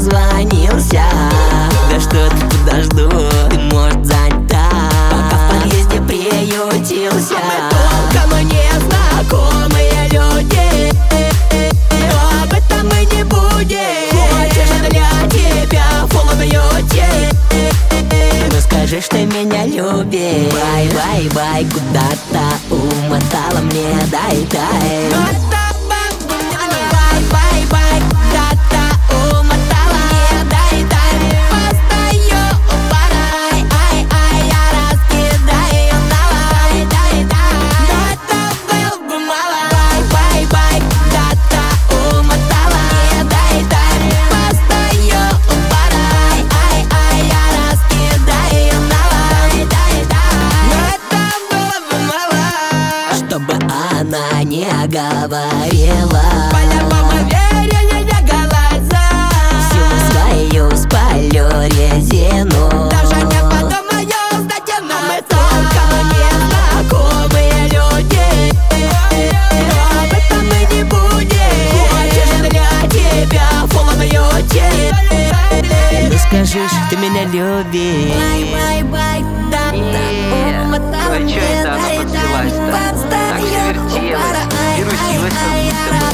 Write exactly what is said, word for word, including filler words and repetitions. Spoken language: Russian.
дозвонился. Да что ты, подожду, ты, может, занята, пока в подъезде приютился. Мы толком не знакомые люди, но об этом мы не будем. Хочешь для тебя фул в бьюти? Ну скажи, что меня любишь. Бай-бай-бай, куда-то умотала мне, дай-дай. Бай-бай-бай, куда-то умотала мне, дай-дай. Постою у бара, ай-ай, я раскидаю давай, дай-дай. Но это было бы мало. Бай-бай-бай, куда-то умотала мне, дай-дай. Постою у бара, ай-ай, я раскидаю давай, дай-дай. Но это было бы мало. Чтобы она не говорила, По-любому верю ее глаза. силу свою спалю резину. Даже не подумаю сдать, но мы толком не знакомые люди, но об этом мы не будем. Хочешь для тебя фул в бьюти? Ну скажи, что ты меня любишь. Бай-бай-бай, да-да, умотала Ой, чё мне, это она дай-дай. подслилась-то? Так Постою у завертелась, бара, вирусилась как ай-ай, будто я бы.